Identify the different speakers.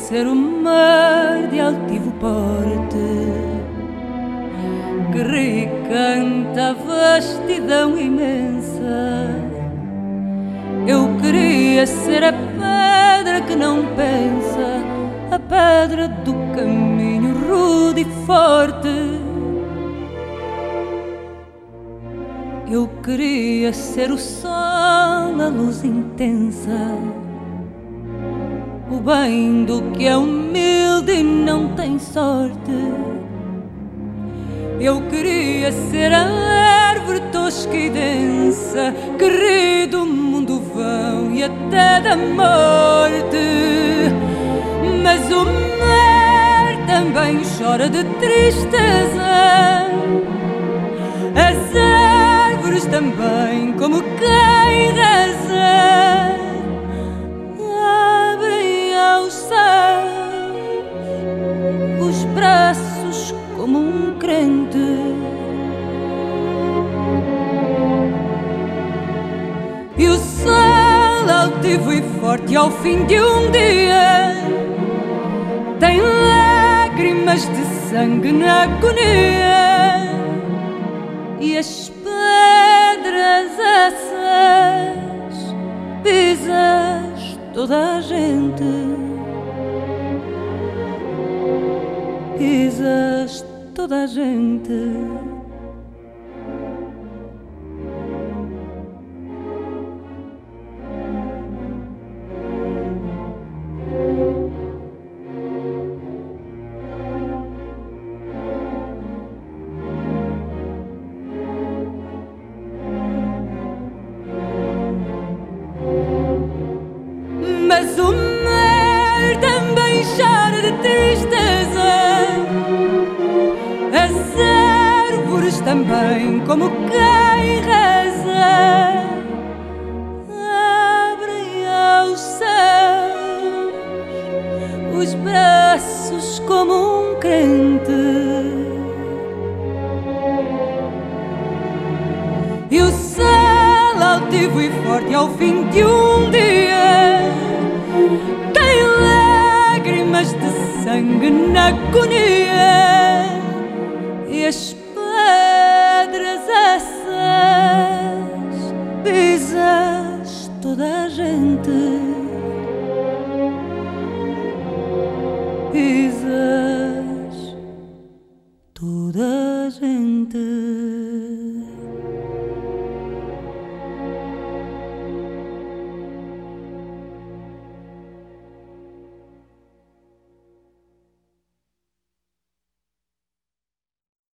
Speaker 1: ser o mar de altivo porte, que recanta a vastidão imensa. Eu queria ser a pedra que não pensa, a pedra do caminho rude e forte. Eu queria ser o sol, a luz intensa, o bem do que é humilde e não tem sorte. Eu queria ser a árvore tosca e densa, que ri do mundo vão e até da morte. Mas o mar também chora de tristeza, as árvores também, como quem reza, abrem aos céus os braços como um crente. E o sol altivo e forte ao fim de um dia tem lágrimas de sangue na agonia. E as pedras essas pisas toda a gente, pisas toda a gente. Mas o mar também chora de tristeza, as árvores também, como quem reza, abrem aos céus os braços como um crente. E o céu altivo e forte ao fim de um dia tem lágrimas de sangue na agonia. E as pedras essas pisas toda a gente, pisas toda a gente.